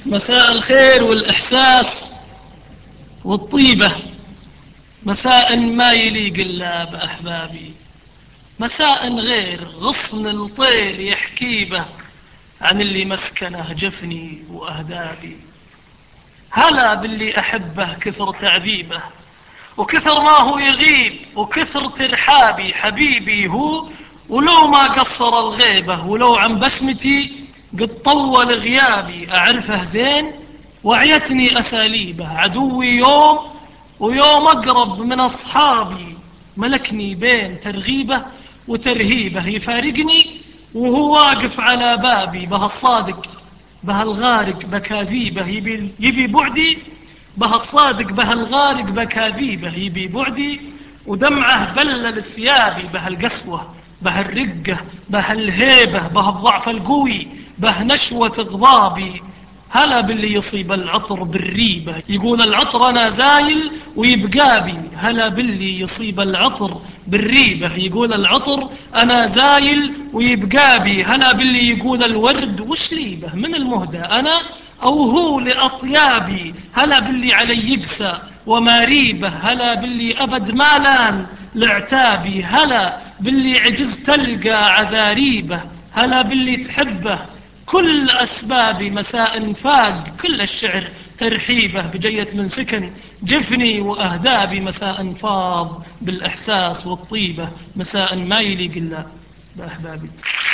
مساء الخير والإحساس والطيبة، مساء ما يليق إلا بأحبابي، مساء غير غصن الطير يحكي به عن اللي مسكنه جفني وأهدابي. هلا باللي أحبه كثر تعذيبه وكثر ما هو يغيب وكثر ترحابي، حبيبي هو ولو ما قصر الغيبة ولو عن بسمتي قد طول غيابي. أعرفه زين وعيتني أساليبه، عدوي يوم ويوم أقرب من أصحابي، ملكني بين ترغيبه وترهيبه، يفارقني وهو واقف على بابي. به الصادق به الغارق بكاذيبه، يبي بعدي به الصادق به الغارق بكاذيبه، يبي بعدي ودمعه بلل ثيابي. به القسوة به الرقة به الهيبة به الضعف القوي به نشوة غضابي. هلا باللي يصيب العطر بالريبة، يقول العطر أنا زايل ويبقى بي. هلا باللي يصيب العطر بالريبة، يقول العطر أنا زايل ويبقى بي. هلا باللي يقول الورد وش ليبه من المهدى أنا أو هو لأطيابي. هلا باللي علي يقسى وما ريبه، هلا باللي أبد ما لان لعتابي. هلا باللي عجز تلقى عذاريبه، هلا باللي تحبه كل أسبابي. مساء فاق كل الشعر ترحيبه بجية من سكن جفني وأهدابي. مساء فاض بالإحساس والطيبة، مساء ما يليق إلا بأحبابي.